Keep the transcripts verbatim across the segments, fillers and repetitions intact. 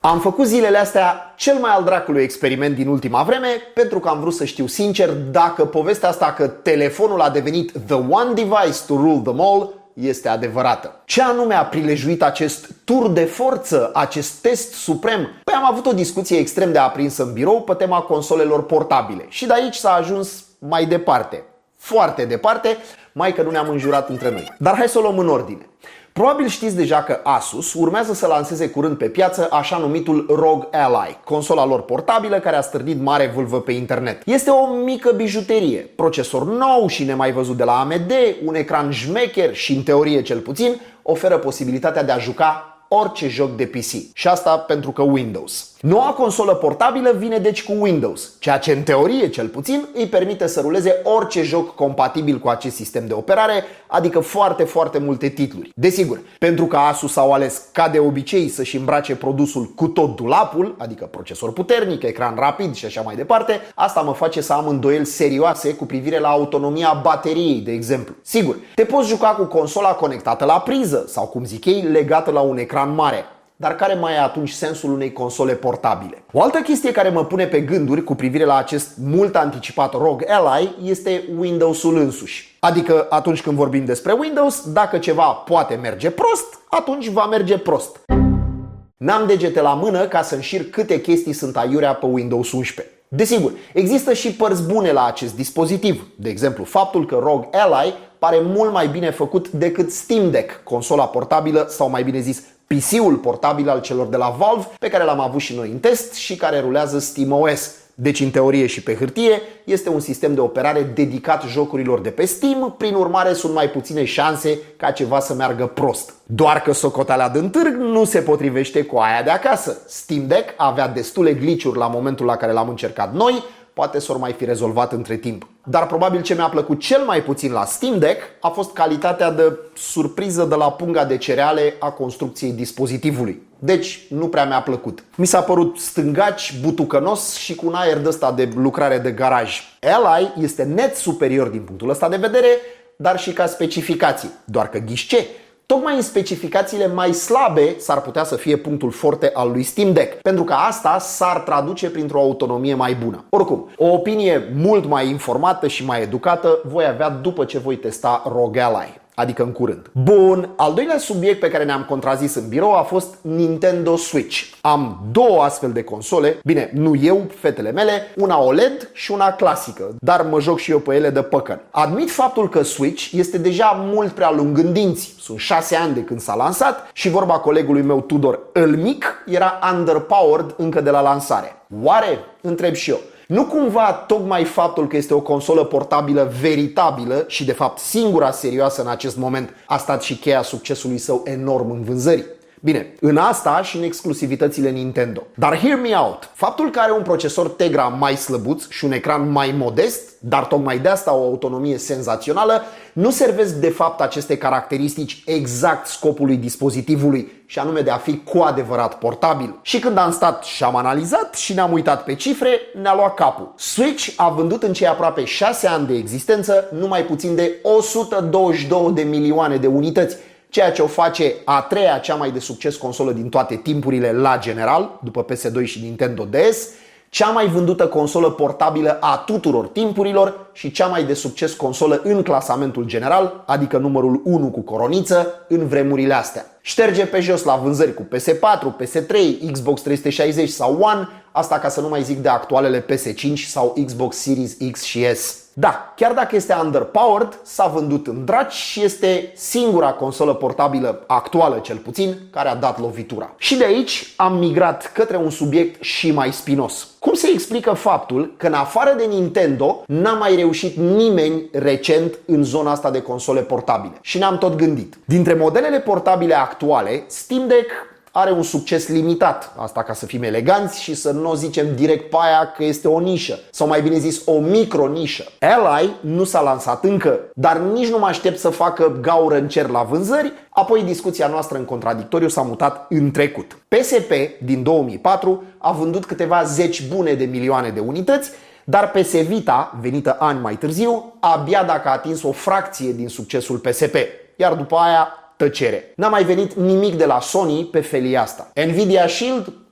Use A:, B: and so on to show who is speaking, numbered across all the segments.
A: Am făcut zilele astea cel mai al dracului experiment din ultima vreme pentru că am vrut să știu sincer dacă povestea asta că telefonul a devenit the one device to rule them all este adevărată. Ce anume a prilejuit acest tur de forță, acest test suprem? Păi am avut o discuție extrem de aprinsă în birou pe tema consolelor portabile și de aici s-a ajuns mai departe. Foarte departe, mai că nu ne-am înjurat între noi. Dar hai să o luăm în ordine. Probabil știți deja că Asus urmează să lanseze curând pe piață așa numitul R O G Ally, consola lor portabilă care a stârnit mare vâlvă pe internet. Este o mică bijuterie, procesor nou și nemai văzut de la A M D, un ecran șmecher și, în teorie cel puțin, oferă posibilitatea de a juca orice joc de P C. Și asta pentru că Windows. Noua consolă portabilă vine deci cu Windows, ceea ce în teorie cel puțin îi permite să ruleze orice joc compatibil cu acest sistem de operare, adică foarte, foarte multe titluri. Desigur, pentru că Asus au ales ca de obicei să-și îmbrace produsul cu tot dulapul, adică procesor puternic, ecran rapid și așa mai departe, asta mă face să am îndoieli serioase cu privire la autonomia bateriei, de exemplu. Sigur, te poți juca cu consola conectată la priză sau, cum zic ei, legată la un ecran mare. Dar care mai e atunci sensul unei console portabile? O altă chestie care mă pune pe gânduri cu privire la acest mult anticipat R O G Ally este Windows-ul însuși. Adică atunci când vorbim despre Windows, dacă ceva poate merge prost, atunci va merge prost. N-am degete la mână ca să înșir câte chestii sunt aiurea pe Windows unsprezece. Desigur, există și părți bune la acest dispozitiv. De exemplu, faptul că R O G Ally pare mult mai bine făcut decât Steam Deck, consola portabilă sau, mai bine zis, P C-ul portabil al celor de la Valve, pe care l-am avut și noi în test și care rulează SteamOS. Deci, în teorie și pe hârtie, este un sistem de operare dedicat jocurilor de pe Steam, prin urmare sunt mai puține șanse ca ceva să meargă prost. Doar că socoteala din târg nu se potrivește cu aia de acasă. Steam Deck avea destule glitch-uri la momentul la care l-am încercat noi, poate s-or mai fi rezolvat între timp. Dar probabil ce mi-a plăcut cel mai puțin la Steam Deck a fost calitatea de surpriză de la punga de cereale a construcției dispozitivului. Deci nu prea mi-a plăcut. Mi s-a părut stângaci, butucănos și cu un aer de ăsta de lucrare de garaj. Ally este net superior din punctul ăsta de vedere, dar și ca specificații. Doar că ghiși ce? Tocmai în specificațiile mai slabe s-ar putea să fie punctul forte al lui Steam Deck, pentru că asta s-ar traduce printr-o autonomie mai bună. Oricum, o opinie mult mai informată și mai educată voi avea după ce voi testa R O G Ally, adică în curând. Bun, al doilea subiect pe care ne-am contrazis în birou a fost Nintendo Switch. Am două astfel de console, bine, nu eu, fetele mele, una O L E D și una clasică, dar mă joc și eu pe ele de păcăn. Admit faptul că Switch este deja mult prea lung în dinți. Sunt șase ani de când s-a lansat și, vorba colegului meu Tudor, îl mic era underpowered încă de la lansare. Oare? Întreb și eu. Nu cumva tocmai faptul că este o consolă portabilă veritabilă și de fapt singura serioasă în acest moment a stat și cheia succesului său enorm în vânzări? Bine, în asta și în exclusivitățile Nintendo. Dar hear me out. Faptul că are un procesor Tegra mai slăbuț și un ecran mai modest, dar tocmai de asta o autonomie senzațională, nu servesc de fapt aceste caracteristici exact scopului dispozitivului, și anume de a fi cu adevărat portabil. Și când am stat și am analizat și ne-am uitat pe cifre, ne-a luat capul. Switch a vândut în cei aproape șase ani de existență numai puțin de o sută douăzeci și două de milioane de unități, ceea ce o face a treia cea mai de succes consolă din toate timpurile la general, după P S doi și Nintendo D S, cea mai vândută consolă portabilă a tuturor timpurilor și cea mai de succes consolă în clasamentul general, adică numărul unu cu coroniță, în vremurile astea. Șterge pe jos la vânzări cu P S patru, P S trei, Xbox trei sute șaizeci sau One, asta ca să nu mai zic de actualele P S cinci sau Xbox Series X și S. Da, chiar dacă este underpowered, s-a vândut în draci și este singura consolă portabilă actuală, cel puțin, care a dat lovitura. Și de aici am migrat către un subiect și mai spinos. Cum se explică faptul că în afară de Nintendo n-a mai reușit nimeni recent în zona asta de console portabile? Și ne-am tot gândit. Dintre modelele portabile actuale, Steam Deck are un succes limitat, asta ca să fim eleganți și să nu o zicem direct pe aia că este o nișă, sau mai bine zis o micro-nișă. Ally nu s-a lansat încă, dar nici nu mă aștept să facă gaură în cer la vânzări, apoi discuția noastră în contradictoriu s-a mutat în trecut. P S P din două mii patru a vândut câteva zeci bune de milioane de unități, dar P S Vita, venită ani mai târziu, abia dacă a atins o fracție din succesul P S P, iar după aia tăcere. N-a mai venit nimic de la Sony pe felia asta. Nvidia Shield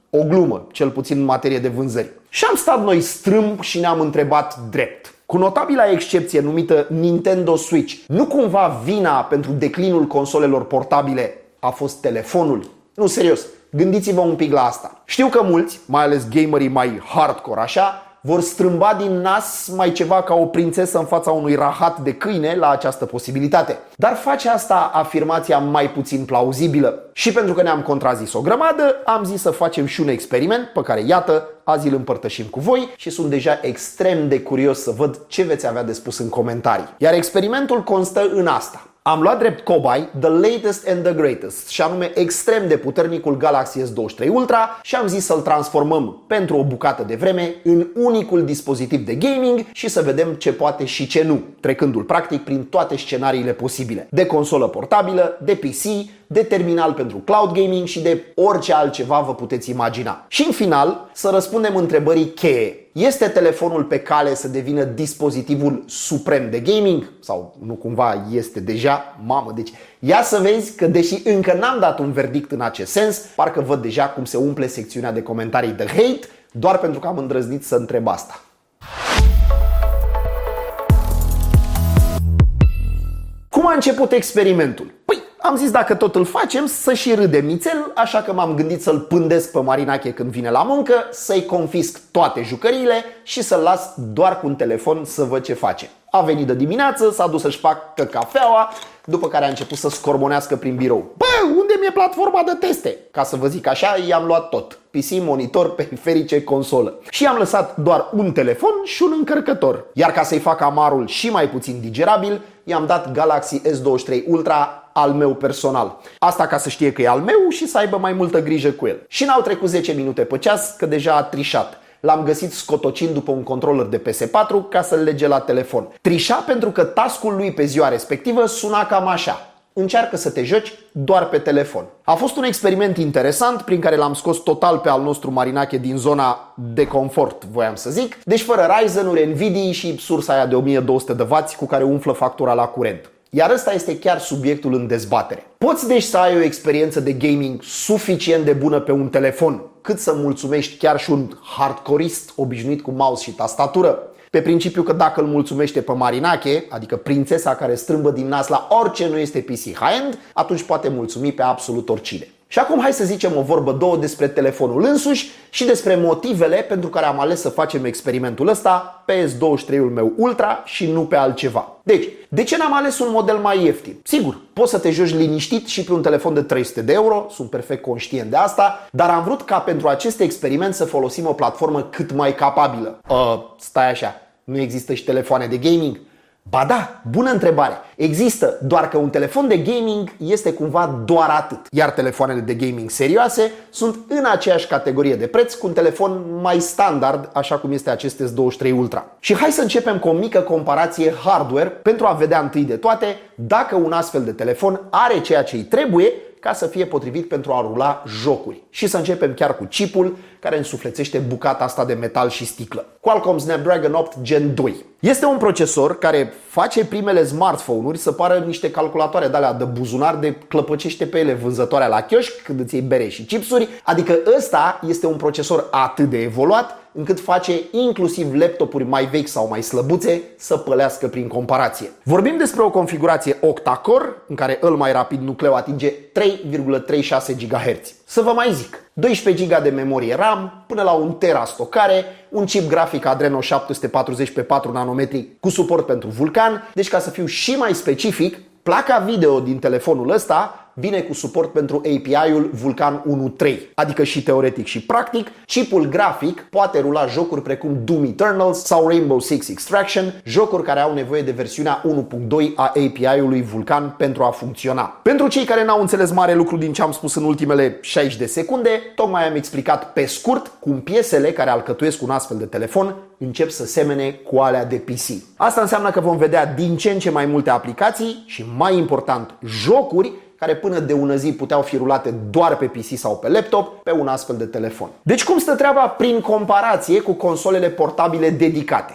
A: O glumă, cel puțin în materie de vânzări. Și am stat noi strâmb și ne-am întrebat drept. Cu notabila excepție numită Nintendo Switch, nu cumva vina pentru declinul consolelor portabile a fost telefonul? Nu, serios, gândiți-vă un pic la asta. Știu că mulți, mai ales gamerii mai hardcore așa, vor strâmba din nas mai ceva ca o prințesă în fața unui rahat de câine la această posibilitate. Dar face asta afirmația mai puțin plauzibilă. Și pentru că ne-am contrazis o grămadă, am zis să facem și un experiment pe care, iată, azi îl împărtășim cu voi și sunt deja extrem de curios să văd ce veți avea de spus în comentarii. Iar experimentul constă în asta. Am luat drept cobai the latest and the greatest, și anume extrem de puternicul Galaxy S douăzeci și trei Ultra, și am zis să-l transformăm pentru o bucată de vreme în unicul dispozitiv de gaming și să vedem ce poate și ce nu, trecându-l practic prin toate scenariile posibile. De consolă portabilă, de P C, de terminal pentru cloud gaming și de orice altceva vă puteți imagina. Și în final să răspundem întrebării cheie. Este telefonul pe cale să devină dispozitivul suprem de gaming? Sau nu cumva este deja? Mamă, deci ia să vezi că deși încă n-am dat un verdict în acest sens, parcă văd deja cum se umple secțiunea de comentarii de hate doar pentru că am îndrăznit să întreb asta. Cum a început experimentul? Păi, am zis dacă tot îl facem să și râdem nițel, așa că m-am gândit să-l pândesc pe Marinache când vine la muncă, să-i confisc toate jucăriile și să-l las doar cu un telefon să văd ce face. A venit de dimineață, s-a dus să-și facă cafeaua, după care a început să scormonească prin birou. Bă, unde mi-e platforma de teste? Ca să vă zic așa, i-am luat tot. P C, monitor, periferice, consolă. Și i-am lăsat doar un telefon și un încărcător. Iar ca să-i fac amarul și mai puțin digerabil, i-am dat Galaxy S douăzeci și trei Ultra al meu personal. Asta ca să știe că e al meu și să aibă mai multă grijă cu el. Și n-au trecut zece minute pe ceas că deja a trișat. L-am găsit scotocind după un controller de P S patru ca să-l lege la telefon. Trișa pentru că task-ul lui pe ziua respectivă suna cam așa: încearcă să te joci doar pe telefon. A fost un experiment interesant prin care l-am scos total pe al nostru Marinache din zona de confort, voiam să zic. Deci fără Ryzen-uri, Nvidia și sursa aia de o mie două sute de wați cu care umflă factura la curent. Iar ăsta este chiar subiectul în dezbatere. Poți deci să ai o experiență de gaming suficient de bună pe un telefon cât să mulțumești chiar și un hardcoreist obișnuit cu mouse și tastatură? Pe principiu că dacă îl mulțumește pe Marinache, adică prințesa care strâmbă din nas la orice nu este P C high-end, atunci poate mulțumi pe absolut oricine. Și acum hai să zicem o vorbă două despre telefonul însuși și despre motivele pentru care am ales să facem experimentul ăsta pe S douăzeci și trei-ul meu Ultra și nu pe altceva. Deci, de ce n-am ales un model mai ieftin? Sigur, poți să te joci liniștit și pe un telefon de trei sute de euro, sunt perfect conștient de asta, dar am vrut ca pentru acest experiment să folosim o platformă cât mai capabilă. Uh, stai așa, nu există și telefoane de gaming? Ba da, bună întrebare. Există, doar că un telefon de gaming este cumva doar atât. Iar telefoanele de gaming serioase sunt în aceeași categorie de preț cu un telefon mai standard, așa cum este acest S douăzeci și trei Ultra. Și hai să începem cu o mică comparație hardware pentru a vedea întâi de toate dacă un astfel de telefon are ceea ce îi trebuie ca să fie potrivit pentru a rula jocuri. Și să începem chiar cu chipul care însuflețește bucata asta de metal și sticlă. Qualcomm Snapdragon opt Gen doi. Este un procesor care face primele smartphone-uri să pară niște calculatoare de-alea de buzunar, de clăpăcește pe ele vânzătoarea la chioșc când îți iei bere și chipsuri. Adică ăsta este un procesor atât de evoluat încât face inclusiv laptopuri mai vechi sau mai slăbuțe să pălească prin comparație. Vorbim despre o configurație octa-core în care îl mai rapid nucleu atinge trei virgulă treizeci și șase gigahertz. Să vă mai zic, doisprezece giga de memorie RAM până la un tera stocare, un chip grafic Adreno șapte sute patruzeci pe patru nanometri cu suport pentru Vulkan. Deci, ca să fiu și mai specific, placa video din telefonul ăsta vine cu suport pentru A P I-ul Vulkan unu punct trei, adică și teoretic și practic, chipul grafic poate rula jocuri precum Doom Eternals sau Rainbow Six Extraction, jocuri care au nevoie de versiunea unu punct doi a A P I-ului Vulkan pentru a funcționa. Pentru cei care n-au înțeles mare lucru din ce am spus în ultimele șaizeci de secunde, tocmai am explicat pe scurt cum piesele care alcătuiesc un astfel de telefon încep să semene cu alea de P C. Asta înseamnă că vom vedea din ce în ce mai multe aplicații și, mai important, jocuri care până de ună zi puteau fi rulate doar pe P C sau pe laptop, pe un astfel de telefon. Deci cum stă treaba prin comparație cu consolele portabile dedicate?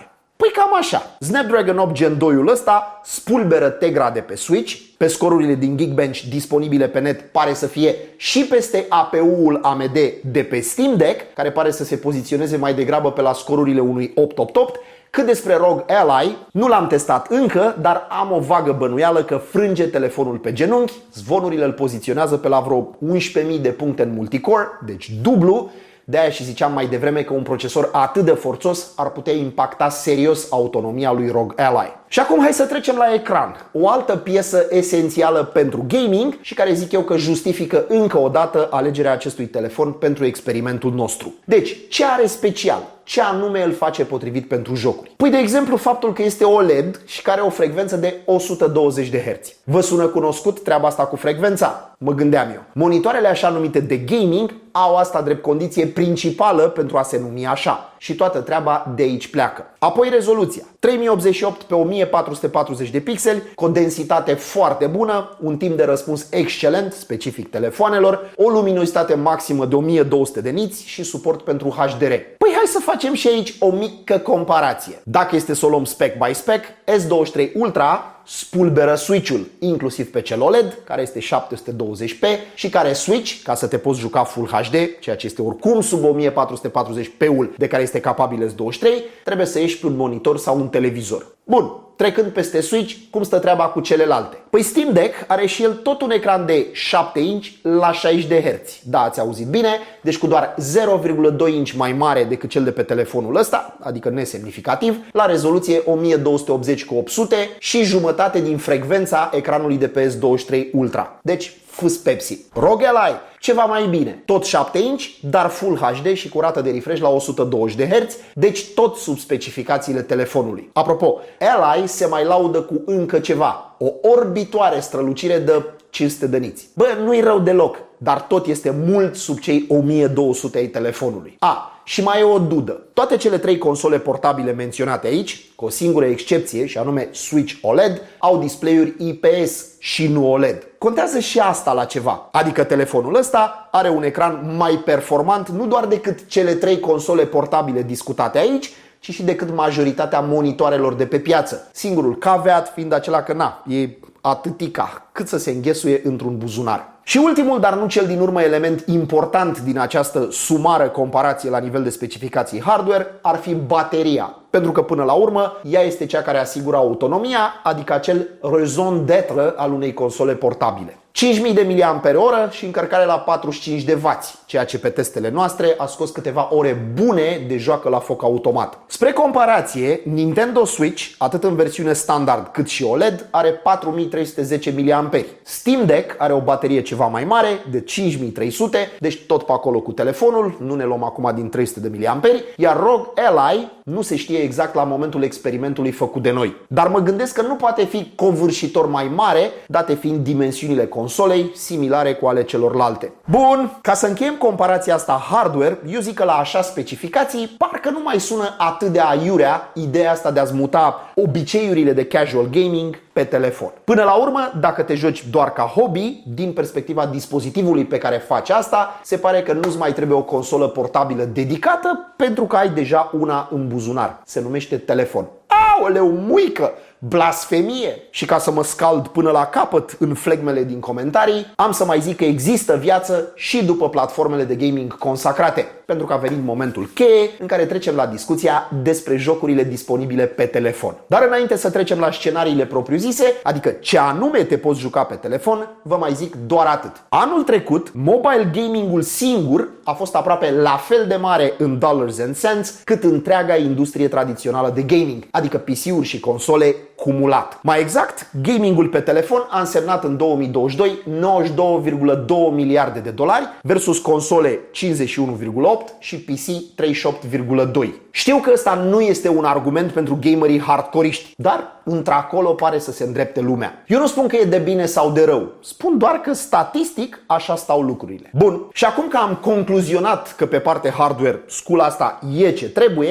A: Păi cam așa. Snapdragon opt Gen doi-ul ăsta spulberă Tegra de pe Switch. Pe scorurile din Geekbench disponibile pe net pare să fie și peste A P U-ul A M D de pe Steam Deck, care pare să se poziționeze mai degrabă pe la scorurile unui opt opt opt. Cât despre R O G Ally, nu l-am testat încă, dar am o vagă bănuială că frânge telefonul pe genunchi. Zvonurile îl poziționează pe la vreo unsprezece mii de puncte în multicore, deci dublu. De-aia și ziceam mai devreme că un procesor atât de forțos ar putea impacta serios autonomia lui R O G Ally. Și acum hai să trecem la ecran. O altă piesă esențială pentru gaming și care zic eu că justifică încă o dată alegerea acestui telefon pentru experimentul nostru. Deci, ce are special? Ce anume îl face potrivit pentru jocuri? Păi, de exemplu, faptul că este O L E D și care are o frecvență de o sută douăzeci de herți. Vă sună cunoscut treaba asta cu frecvența? Mă gândeam eu. Monitoarele așa numite de gaming au asta drept condiție principală pentru a se numi așa. Și toată treaba de aici pleacă. Apoi rezoluția. trei mii optzeci și opt pe o mie patru sute patruzeci de pixeli, cu o densitate foarte bună, un timp de răspuns excelent, specific telefoanelor, o luminositate maximă de o mie două sute de niți și suport pentru H D R. Păi hai să facem și aici o mică comparație. Dacă este să o luăm spec by spec, S douăzeci și trei Ultra spulberă Switch-ul, inclusiv pe cel O L E D, care este șapte sute douăzeci p și care Switch, ca să te poți juca Full H D, ceea ce este oricum sub o mie patru sute patruzeci p-ul de care este capabil S douăzeci și trei, trebuie să ieși pe un monitor sau un televizor. Bun, trecând peste Switch, cum stă treaba cu celelalte? Păi Steam Deck are și el tot un ecran de șapte inch la șaizeci de herți. Da, ați auzit bine, deci cu doar zero virgulă doi inch mai mare decât cel de pe telefonul ăsta, adică nesemnificativ, la rezoluție o mie două sute optzeci cu opt sute și jumătate din frecvența ecranului de pe S douăzeci și trei Ultra. Deci, fâs Pepsi. R O G Ally, ceva mai bine. Tot șapte inch, dar Full H D și cu rată de refresh la o sută douăzeci de herți, deci tot sub specificațiile telefonului. Apropo, Ally se mai laudă cu încă ceva. O orbitoare strălucire de cinci sute de niți. Bă, nu-i rău deloc, dar tot este mult sub cei o mie două sute ai telefonului. A, și mai e o dudă. Toate cele trei console portabile menționate aici, cu o singură excepție, și anume Switch O L E D, au display-uri I P S și nu O L E D. Contează și asta la ceva. Adică telefonul ăsta are un ecran mai performant nu doar decât cele trei console portabile discutate aici, ci și decât majoritatea monitoarelor de pe piață. Singurul caveat fiind acela că na, e atâtica, cât să se înghesuie într-un buzunar. Și ultimul, dar nu cel din urmă, element important din această sumară comparație la nivel de specificații hardware ar fi bateria. Pentru că până la urmă ea este cea care asigură autonomia, adică acel raison d'être al unei console portabile. cinci mii de miliamperi oră și încărcare la patruzeci și cinci de wați, ceea ce pe testele noastre a scos câteva ore bune de joacă la foc automat. Spre comparație, Nintendo Switch, atât în versiune standard cât și O L E D, are patru mii trei sute zece miliamperi. Steam Deck are o baterie ceva mai mare, de cinci mii trei sute, deci tot pe acolo cu telefonul, nu ne luăm acum din trei sute de miliamperi, iar R O G Ally nu se știe exact la momentul experimentului făcut de noi. Dar mă gândesc că nu poate fi covârșitor mai mare, date fiind dimensiunile consolei similare cu ale celorlalte. Bun, ca să încheiem comparația asta hardware, eu zic că la așa specificații parcă nu mai sună atât de aiurea ideea asta de a-ți muta obiceiurile de casual gaming pe telefon. Până la urmă, dacă te joci doar ca hobby, din perspectiva dispozitivului pe care faci asta, se pare că nu-ți mai trebuie o consolă portabilă dedicată pentru că ai deja una în buzunar. Se numește telefon. Aoleu, muică! Blasfemie! Și ca să mă scald până la capăt în flegmele din comentarii, am să mai zic că există viață și după platformele de gaming consacrate, pentru că a venit momentul cheie în care trecem la discuția despre jocurile disponibile pe telefon. Dar înainte să trecem la scenariile propriu-zise, adică ce anume te poți juca pe telefon, vă mai zic doar atât. Anul trecut, mobile gaming-ul singur a fost aproape la fel de mare în dollars and cents cât întreaga industrie tradițională de gaming, adică P C-uri și console cumulat. Mai exact, gamingul pe telefon a însemnat în două mii douăzeci și doi nouăzeci și doi virgulă doi miliarde de dolari versus console cincizeci și unu virgulă opt și P C treizeci și opt virgulă doi. Știu că ăsta nu este un argument pentru gamerii hardcoreiști, dar într-acolo pare să se îndrepte lumea. Eu nu spun că e de bine sau de rău, spun doar că statistic așa stau lucrurile. Bun, și acum că am concluzionat că pe parte hardware scula asta e ce trebuie,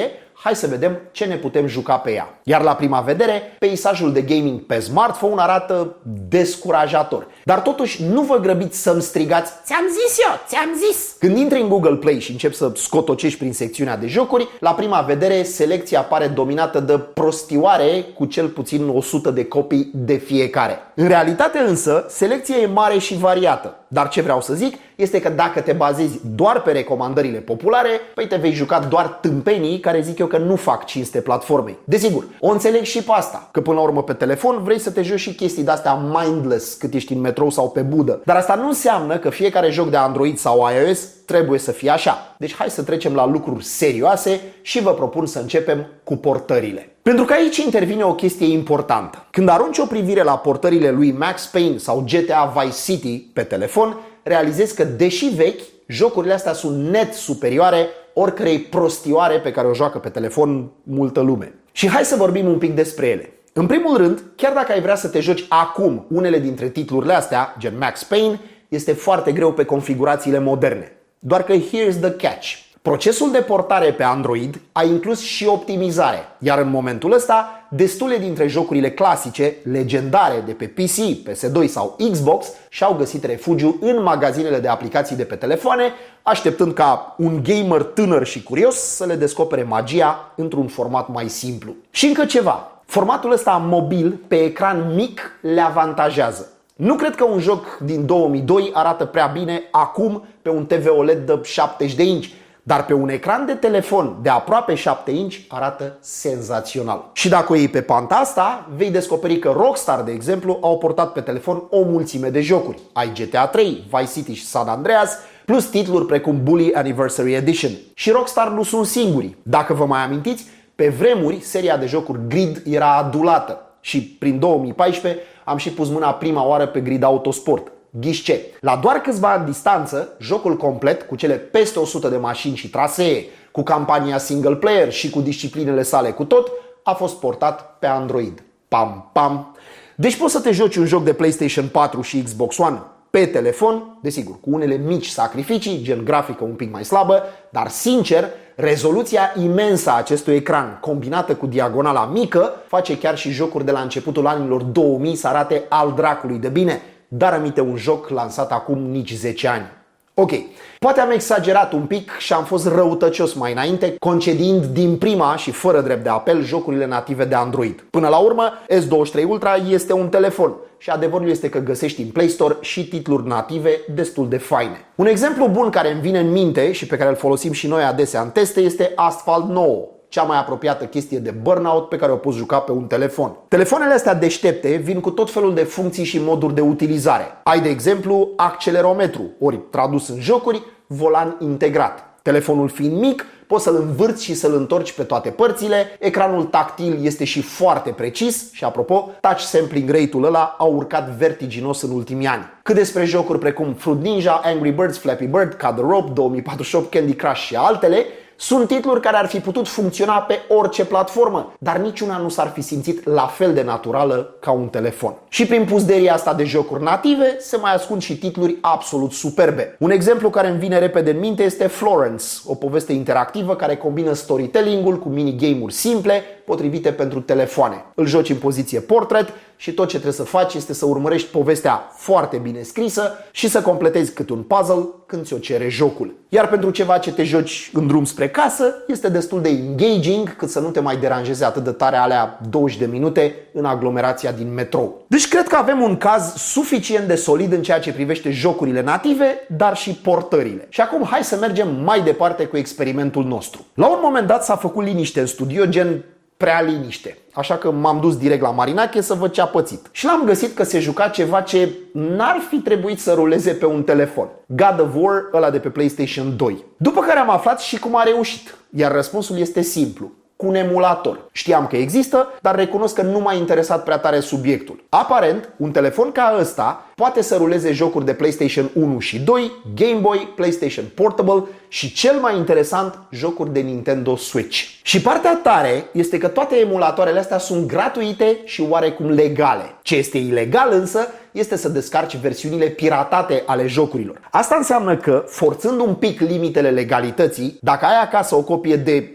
A: hai să vedem ce ne putem juca pe ea. Iar la prima vedere, peisajul de gaming pe smartphone arată descurajator. Dar totuși nu vă grăbiți să-mi strigați "Ți-am zis eu, ți-am zis!" Când intri în Google Play și începi să scotocești prin secțiunea de jocuri, la prima vedere selecția apare dominată de prostioare cu cel puțin o sută de copii de fiecare. În realitate însă, selecția e mare și variată. Dar ce vreau să zic este că dacă te bazezi doar pe recomandările populare, păi te vei juca doar tâmpenii care zic eu că nu fac cinste platformei. Desigur, o înțeleg și pe asta, că până la urmă pe telefon vrei să te joci și chestii de-astea mindless cât ești în metrou sau pe budă. Dar asta nu înseamnă că fiecare joc de Android sau iOS trebuie să fie așa. Deci hai să trecem la lucruri serioase și vă propun să începem cu portările. Pentru că aici intervine o chestie importantă. Când arunci o privire la portările lui Max Payne sau G T A Vice City pe telefon, realizezi că, deși vechi, jocurile astea sunt net superioare oricărei prostioare pe care o joacă pe telefon multă lume. Și hai să vorbim un pic despre ele. În primul rând, chiar dacă ai vrea să te joci acum unele dintre titlurile astea, gen Max Payne, este foarte greu pe configurațiile moderne. Doar că here's the catch. Procesul de portare pe Android a inclus și optimizare, iar în momentul ăsta, destule dintre jocurile clasice, legendare de pe P C, P S doi sau Xbox și-au găsit refugiu în magazinele de aplicații de pe telefoane, așteptând ca un gamer tânăr și curios să le descopere magia într-un format mai simplu. Și încă ceva, formatul ăsta mobil pe ecran mic le avantajează. Nu cred că un joc din două mii doi arată prea bine acum pe un T V O L E D de șaptezeci de inci, dar pe un ecran de telefon de aproape șapte inci arată senzațional. Și dacă o iei pe panta asta, vei descoperi că Rockstar, de exemplu, au portat pe telefon o mulțime de jocuri. Ai G T A trei, Vice City și San Andreas, plus titluri precum Bully Anniversary Edition. Și Rockstar nu sunt singuri. Dacă vă mai amintiți, pe vremuri seria de jocuri Grid era adulată și prin două mii paisprezece am și pus mâna prima oară pe Grid Autosport. Ghiși ce? La doar câțiva ani distanță, jocul complet, cu cele peste o sută de mașini și trasee, cu campania single player și cu disciplinele sale cu tot, a fost portat pe Android. Pam, pam! Deci poți să te joci un joc de PlayStation patru și Xbox One pe telefon, desigur, cu unele mici sacrificii, gen grafică un pic mai slabă, dar sincer, rezoluția imensă a acestui ecran, combinată cu diagonala mică, face chiar și jocuri de la începutul anilor două mii să arate al dracului de bine, dar aminte un joc lansat acum nici zece ani. Ok, poate am exagerat un pic și am fost răutăcios mai înainte, concediind din prima și fără drept de apel jocurile native de Android. Până la urmă, S douăzeci și trei Ultra este un telefon și adevărul este că găsești în Play Store și titluri native destul de faine. Un exemplu bun care îmi vine în minte și pe care îl folosim și noi adesea în teste este Asphalt nouă. Cea mai apropiată chestie de Burnout pe care o poți juca pe un telefon. Telefoanele astea deștepte vin cu tot felul de funcții și moduri de utilizare. Ai, de exemplu, accelerometru, ori tradus în jocuri, volan integrat. Telefonul fiind mic, poți să-l învârți și să-l întorci pe toate părțile, ecranul tactil este și foarte precis și, apropo, touch sampling rate-ul ăla a urcat vertiginos în ultimii ani. Cât despre jocuri precum Fruit Ninja, Angry Birds, Flappy Bird, Cut the Rope, două mii patruzeci și opt, Candy Crush și altele, sunt titluri care ar fi putut funcționa pe orice platformă, dar niciuna nu s-ar fi simțit la fel de naturală ca un telefon. Și prin puzderia asta de jocuri native se mai ascund și titluri absolut superbe. Un exemplu care îmi vine repede în minte este Florence, o poveste interactivă care combină storytelling-ul cu minigame-uri simple, potrivite pentru telefoane. Îl joci în poziție portrait și tot ce trebuie să faci este să urmărești povestea foarte bine scrisă și să completezi câte un puzzle când ți-o cere jocul. Iar pentru ceva ce te joci în drum spre casă, este destul de engaging cât să nu te mai deranjeze atât de tare alea douăzeci de minute în aglomerația din metrou. Deci cred că avem un caz suficient de solid în ceea ce privește jocurile native, dar și portările. Și acum hai să mergem mai departe cu experimentul nostru. La un moment dat s-a făcut liniște în studio, gen prea liniște. Așa că m-am dus direct la Marinache să văd ce a pățit. Și l-am găsit că se juca ceva ce n-ar fi trebuit să ruleze pe un telefon. God of War, ăla de pe PlayStation doi. După care am aflat și cum a reușit. Iar răspunsul este simplu. Cu un emulator. Știam că există, dar recunosc că nu m-a interesat prea tare subiectul. Aparent, un telefon ca ăsta poate să ruleze jocuri de PlayStation unu și doi, Game Boy, PlayStation Portable și, cel mai interesant, jocuri de Nintendo Switch. Și partea tare este că toate emulatoarele astea sunt gratuite și oarecum legale. Ce este ilegal însă este să descarci versiunile piratate ale jocurilor. Asta înseamnă că, forțând un pic limitele legalității, dacă ai acasă o copie de, nu știu,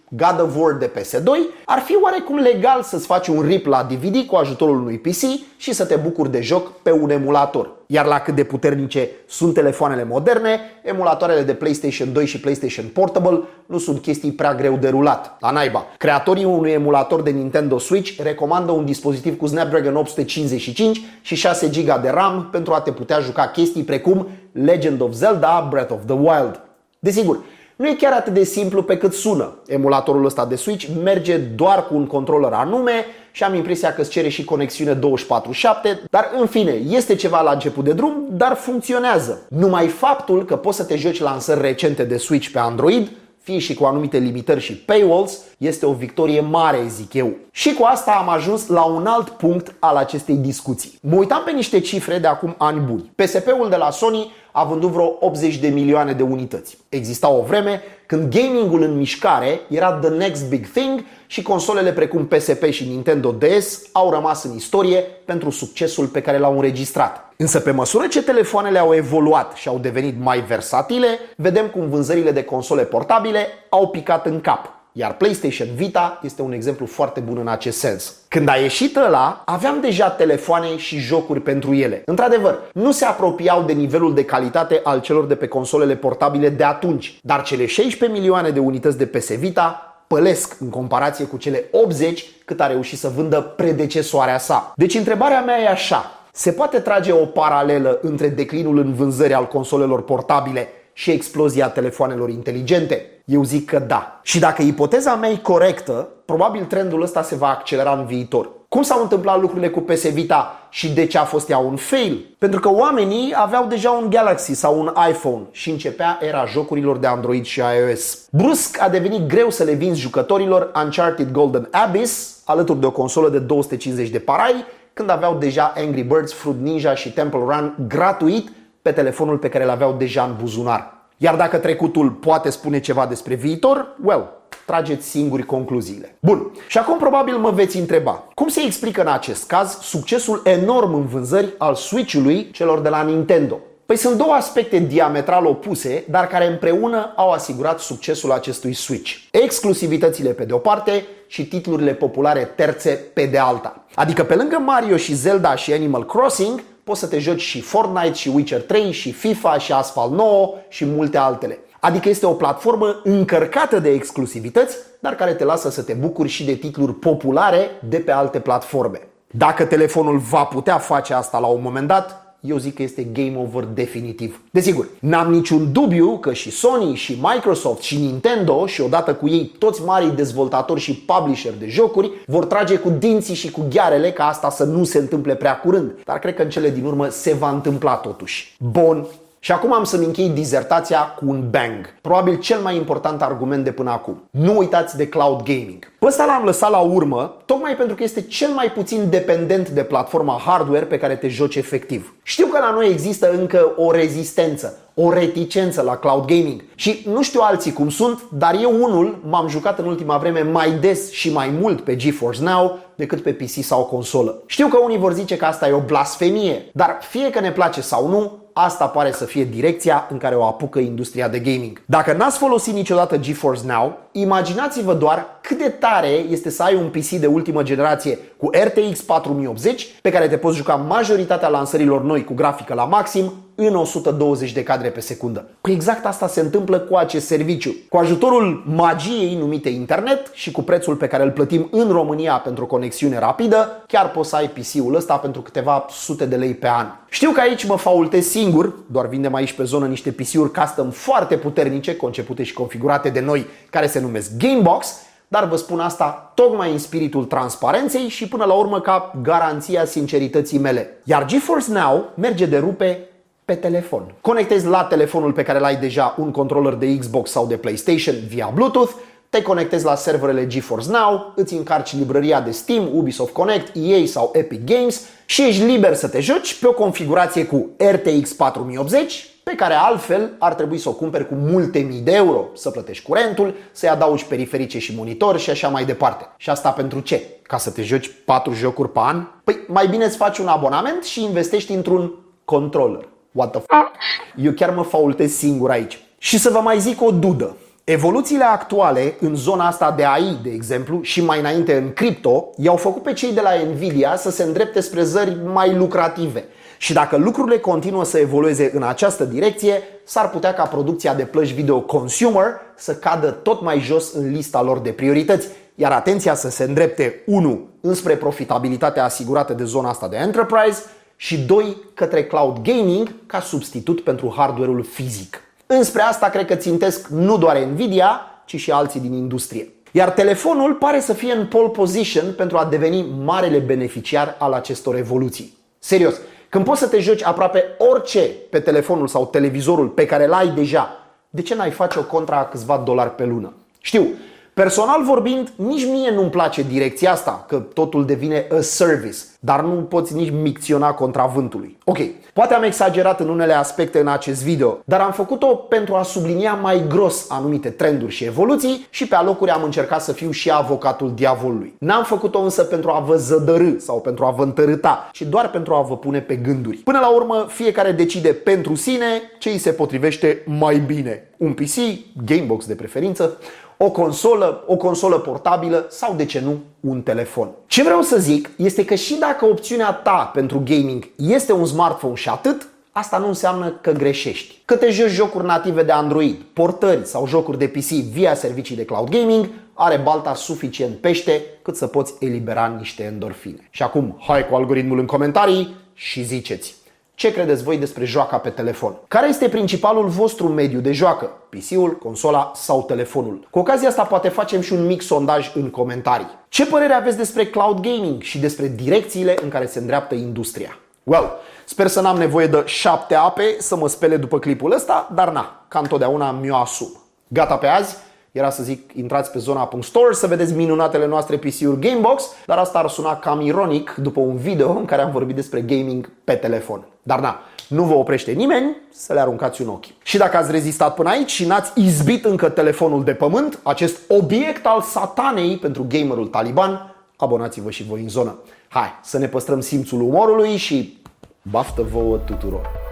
A: God of War de P S doi, ar fi oarecum legal să-ți faci un rip la D V D cu ajutorul unui P C și să te bucuri de joc pe un emulator. Iar la cât de puternice sunt telefoanele moderne, emulatoarele de PlayStation doi și PlayStation Portable nu sunt chestii prea greu de rulat. La naiba. Creatorii unui emulator de Nintendo Switch recomandă un dispozitiv cu Snapdragon opt sute cincizeci și cinci și șase giga de RAM pentru a te putea juca chestii precum Legend of Zelda Breath of the Wild. Desigur, nu e chiar atât de simplu pe cât sună. Emulatorul ăsta de Switch merge doar cu un controller anume și am impresia că îți cere și conexiune douăzeci și patru șapte, dar în fine, este ceva la început de drum, dar funcționează. Numai faptul că poți să te joci lansări recente de Switch pe Android, fie și cu anumite limitări și paywalls, este o victorie mare, zic eu. Și cu asta am ajuns la un alt punct al acestei discuții. Mă uitam pe niște cifre de acum ani buni. P S P-ul de la Sony a vândut vreo optzeci de milioane de unități. Exista o vreme când gamingul în mișcare era the next big thing și consolele precum P S P și Nintendo D S au rămas în istorie pentru succesul pe care l-au înregistrat. Însă pe măsură ce telefoanele au evoluat și au devenit mai versatile, vedem cum vânzările de console portabile au picat în cap. Iar PlayStation Vita este un exemplu foarte bun în acest sens. Când a ieșit ăla, aveam deja telefoane și jocuri pentru ele. Într-adevăr, nu se apropiau de nivelul de calitate al celor de pe consolele portabile de atunci, dar cele șaisprezece milioane de unități de P S Vita pălesc în comparație cu cele optzeci cât a reușit să vândă predecesoarea sa. Deci întrebarea mea e așa: se poate trage o paralelă între declinul în vânzări al consolelor portabile și explozia telefoanelor inteligente? Eu zic că da. Și dacă ipoteza mea e corectă, probabil trendul ăsta se va accelera în viitor. Cum s-au întâmplat lucrurile cu P S Vita și de ce a fost ea un fail? Pentru că oamenii aveau deja un Galaxy sau un iPhone și începea era jocurilor de Android și iOS. Brusc a devenit greu să le vinzi jucătorilor Uncharted Golden Abyss alături de o consolă de două sute cincizeci de parai, când aveau deja Angry Birds, Fruit Ninja și Temple Run gratuit pe telefonul pe care l-aveau deja în buzunar. Iar dacă trecutul poate spune ceva despre viitor, well, trageți singuri concluziile. Bun, și acum probabil mă veți întreba, cum se explică în acest caz succesul enorm în vânzări al Switch-ului celor de la Nintendo? Păi sunt două aspecte diametral opuse, dar care împreună au asigurat succesul acestui Switch. Exclusivitățile pe de o parte și titlurile populare terțe pe de alta. Adică pe lângă Mario și Zelda și Animal Crossing, poți să te joci și Fortnite și Witcher trei și FIFA și Asphalt nouă și multe altele. Adică este o platformă încărcată de exclusivități, dar care te lasă să te bucuri și de titluri populare de pe alte platforme. Dacă telefonul va putea face asta la un moment dat, eu zic că este game over definitiv. Desigur, n-am niciun dubiu că și Sony, și Microsoft, și Nintendo, și odată cu ei toți marii dezvoltatori și publisher de jocuri, vor trage cu dinții și cu ghearele ca asta să nu se întâmple prea curând. Dar cred că în cele din urmă se va întâmpla totuși. Bun. Și acum am să-mi închei dizertația cu un bang. Probabil cel mai important argument de până acum. Nu uitați de cloud gaming. Pe ăsta l-am lăsat la urmă, tocmai pentru că este cel mai puțin dependent de platforma hardware pe care te joci efectiv. Știu că la noi există încă o rezistență, o reticență la cloud gaming. Și nu știu alții cum sunt, dar eu unul m-am jucat în ultima vreme mai des și mai mult pe GeForce Now decât pe P C sau consolă. Știu că unii vor zice că asta e o blasfemie, dar fie că ne place sau nu, asta pare să fie direcția în care o apucă industria de gaming. Dacă n-ați folosit niciodată GeForce Now, imaginați-vă doar cât de tare este să ai un P C de ultimă generație cu R T X patru mii optzeci pe care te poți juca majoritatea lansărilor noi cu grafică la maxim în o sută douăzeci de cadre pe secundă. Păi exact asta se întâmplă cu acest serviciu. Cu ajutorul magiei numite internet și cu prețul pe care îl plătim în România pentru conexiune rapidă, chiar poți să ai P C-ul ăsta pentru câteva sute de lei pe an. Știu că aici mă faultez singur, doar vindem aici pe zonă niște P C-uri custom foarte puternice, concepute și configurate de noi, care se numesc Gamebox, dar vă spun asta tocmai în spiritul transparenței și până la urmă ca garanția sincerității mele. Iar GeForce Now merge de rupe pe telefon. Conectezi la telefonul pe care l-ai deja un controller de Xbox sau de PlayStation via Bluetooth, te conectezi la serverele GeForce Now, îți încarci librăria de Steam, Ubisoft Connect, E A sau Epic Games și ești liber să te joci pe o configurație cu R T X patru mii optzeci, pe care altfel ar trebui să o cumperi cu multe mii de euro, să plătești curentul, să-i adaugi periferice și monitor și așa mai departe. Și asta pentru ce? Ca să te joci patru jocuri pe an? Păi mai bine îți faci un abonament și investești într-un controller. What the f***? Eu chiar mă faultez singur aici. Și să vă mai zic o dudă. Evoluțiile actuale în zona asta de A I, de exemplu, și mai înainte în cripto, i-au făcut pe cei de la Nvidia să se îndrepte spre zări mai lucrative. Și dacă lucrurile continuă să evolueze în această direcție, s-ar putea ca producția de plăci video consumer să cadă tot mai jos în lista lor de priorități, iar atenția să se îndrepte unu înspre profitabilitatea asigurată de zona asta de enterprise și doi către cloud gaming ca substitut pentru hardware-ul fizic. Înspre asta cred că țintesc nu doar Nvidia, ci și alții din industrie. Iar telefonul pare să fie în pole position pentru a deveni marele beneficiar al acestor evoluții. Serios, când poți să te joci aproape orice pe telefonul sau televizorul pe care l-ai deja, de ce n-ai face o contra a câțiva dolari pe lună? Știu, personal vorbind, nici mie nu-mi place direcția asta, că totul devine a service, dar nu poți nici micționa contra vântului. Ok, poate am exagerat în unele aspecte în acest video, dar am făcut-o pentru a sublinia mai gros anumite trenduri și evoluții și pe alocuri am încercat să fiu și avocatul diavolului. N-am făcut-o însă pentru a vă zădărî sau pentru a vă întărâta, ci doar pentru a vă pune pe gânduri. Până la urmă, fiecare decide pentru sine ce îi se potrivește mai bine. Un P C, Gamebox de preferință, o consolă, o consolă portabilă sau, de ce nu, un telefon. Ce vreau să zic este că și dacă opțiunea ta pentru gaming este un smartphone și atât, asta nu înseamnă că greșești. Că te joci jocuri native de Android, portări sau jocuri de P C via servicii de cloud gaming, are balta suficient pește cât să poți elibera niște endorfine. Și acum, hai cu algoritmul în comentarii și ziceți. Ce credeți voi despre joaca pe telefon? Care este principalul vostru mediu de joacă? P C-ul, consola sau telefonul? Cu ocazia asta poate facem și un mic sondaj în comentarii. Ce părere aveți despre cloud gaming și despre direcțiile în care se îndreaptă industria? Well, sper să n-am nevoie de șapte ape să mă spele după clipul ăsta, dar na, ca întotdeauna mi-o asum. Gata pe azi? Era să zic, intrați pe zona punct store să vedeți minunatele noastre P C-uri Gamebox, dar asta ar suna cam ironic după un video în care am vorbit despre gaming pe telefon. Dar na, nu vă oprește nimeni să le aruncați un ochi. Și dacă ați rezistat până aici și n-ați izbit încă telefonul de pământ, acest obiect al satanei pentru gamerul taliban, abonați-vă și voi în zonă. Hai, să ne păstrăm simțul umorului și baftă vouă tuturor!